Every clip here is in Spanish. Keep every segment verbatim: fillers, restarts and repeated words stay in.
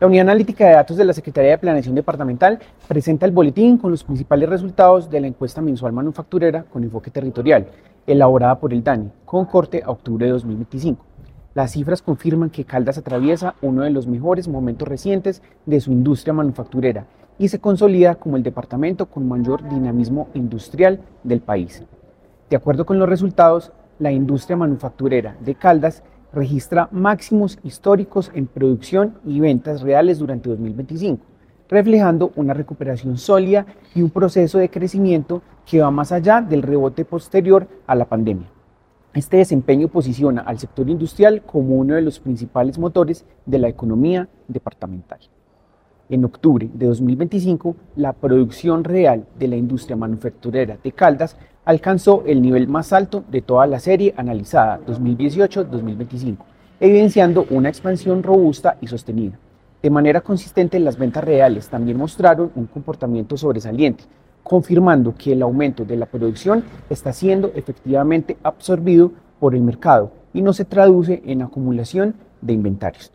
La Unidad Analítica de Datos de la Secretaría de Planeación Departamental presenta el boletín con los principales resultados de la encuesta mensual manufacturera con enfoque territorial, elaborada por el DANE, con corte a octubre de dos mil veinticinco. Las cifras confirman que Caldas atraviesa uno de los mejores momentos recientes de su industria manufacturera y se consolida como el departamento con mayor dinamismo industrial del país. De acuerdo con los resultados, la industria manufacturera de Caldas registra máximos históricos en producción y ventas reales durante dos mil veinticinco, reflejando una recuperación sólida y un proceso de crecimiento que va más allá del rebote posterior a la pandemia. Este desempeño posiciona al sector industrial como uno de los principales motores de la economía departamental. En octubre de dos mil veinticinco, la producción real de la industria manufacturera de Caldas alcanzó el nivel más alto de toda la serie analizada dos mil dieciocho a dos mil veinticinco, evidenciando una expansión robusta y sostenida. De manera consistente, las ventas reales también mostraron un comportamiento sobresaliente, confirmando que el aumento de la producción está siendo efectivamente absorbido por el mercado y no se traduce en acumulación de inventarios.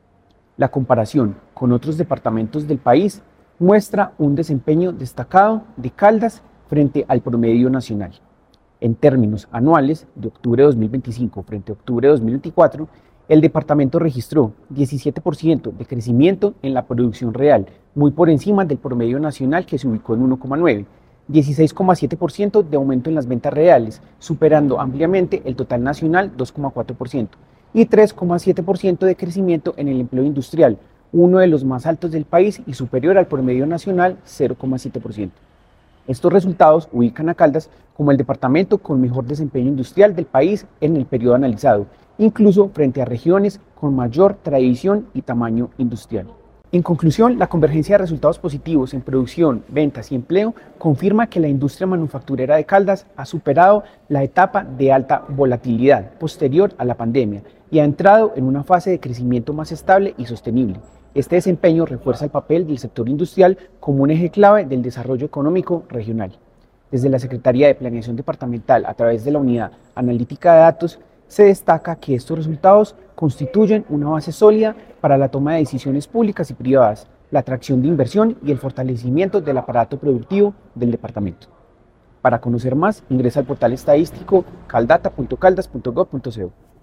La comparación con otros departamentos del país muestra un desempeño destacado de Caldas frente al promedio nacional. En términos anuales, de octubre de dos mil veinticinco frente a octubre de dos mil veinticuatro, el departamento registró diecisiete por ciento de crecimiento en la producción real, muy por encima del promedio nacional que se ubicó en uno coma nueve por ciento, dieciséis coma siete por ciento de aumento en las ventas reales, superando ampliamente el total nacional dos coma cuatro por ciento, y tres coma siete por ciento de crecimiento en el empleo industrial, uno de los más altos del país y superior al promedio nacional cero coma siete por ciento. Estos resultados ubican a Caldas como el departamento con mejor desempeño industrial del país en el periodo analizado, incluso frente a regiones con mayor tradición y tamaño industrial. En conclusión, la convergencia de resultados positivos en producción, ventas y empleo confirma que la industria manufacturera de Caldas ha superado la etapa de alta volatilidad posterior a la pandemia y ha entrado en una fase de crecimiento más estable y sostenible. Este desempeño refuerza el papel del sector industrial como un eje clave del desarrollo económico regional. Desde la Secretaría de Planeación Departamental, a través de la Unidad Analítica de Datos, se destaca que estos resultados constituyen una base sólida para la toma de decisiones públicas y privadas, la atracción de inversión y el fortalecimiento del aparato productivo del departamento. Para conocer más, ingresa al portal estadístico caldata punto caldas punto gob punto co.